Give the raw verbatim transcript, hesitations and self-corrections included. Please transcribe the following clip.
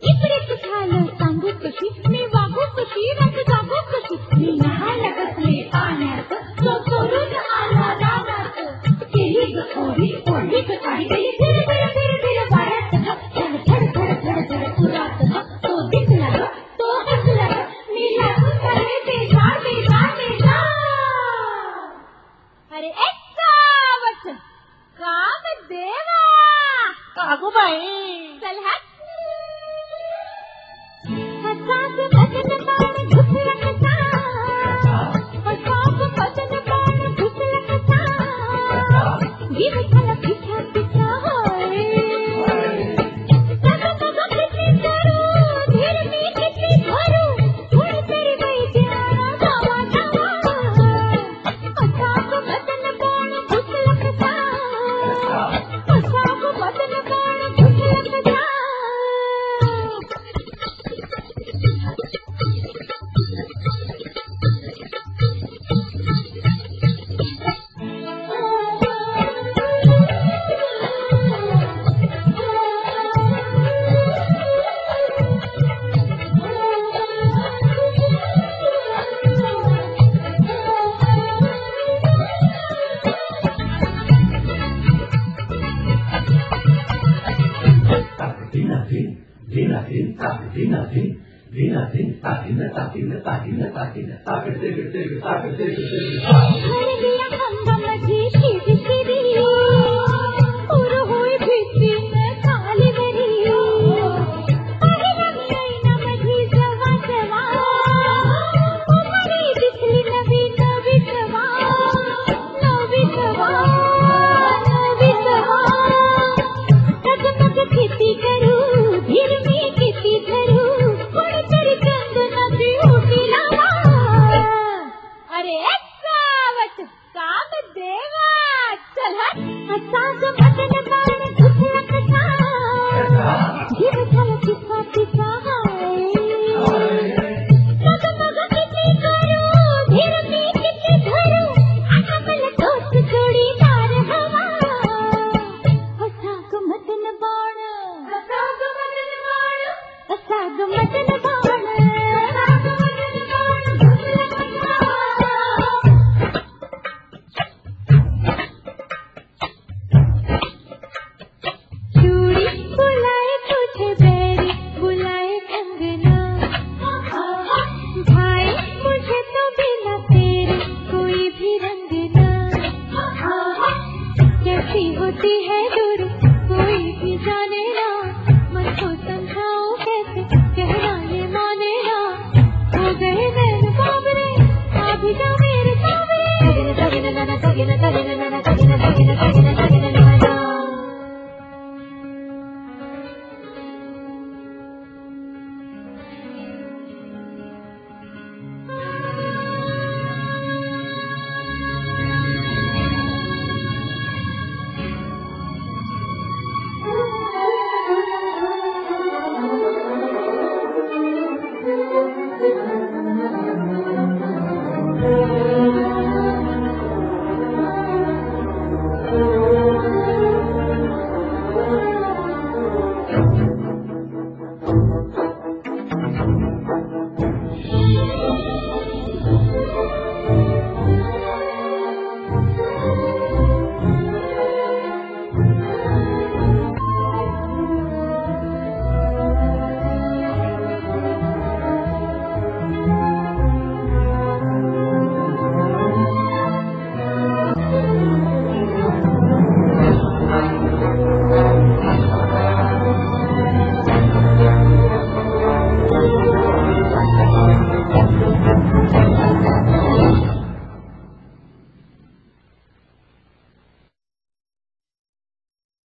इकडे कुठालो सांगू कशी मी वागू कशी रंग जागू कशी मी न्हायला बसले पाण्यात तो सोडून आला रानात केली गखोरी ओढली गखारी गेली फिर फिर फिर फिर वाऱ्यात धड धड धड धड धड पुरात तो दिसला ग तो हसला ग मी लागून झाले बेजार बेजार बेजार. अरे एक कावत काम देवा कागू बाई चल हट. हसाक बदन बाण घुसला कसा हसाक बदन बाण घुसला कसा जीव झाला पिछा पिछा होय तग तग किती करू धीर मी किती भरू थोडी तरी वैद्या जावा जावा. हसाक बदन बाण घुसला कसा हसाक बदन बाण घुसला कसा. हरदिया हंगामाची शिरी शिरी उर होई भीतीने खाली बरी पाहिलं मी ऐनामधी जवा जवा उमरी दिसली नवी नवी जवा नवी जवा नवी जवा. टकटक किती करू धीर मी किती धरू कोणीतरी चंदनाची उटी लावा. अरे कावत काम देवा चल हट. हसाक बदन बाण घुसला कसा जीव झाला पिछा पिछा हाय तग तग किती करू धीर मी किती धरू आता मला तोच जोडीदार हवा. हसाक मदन बाण हसाक मदन बाण हसाक मदन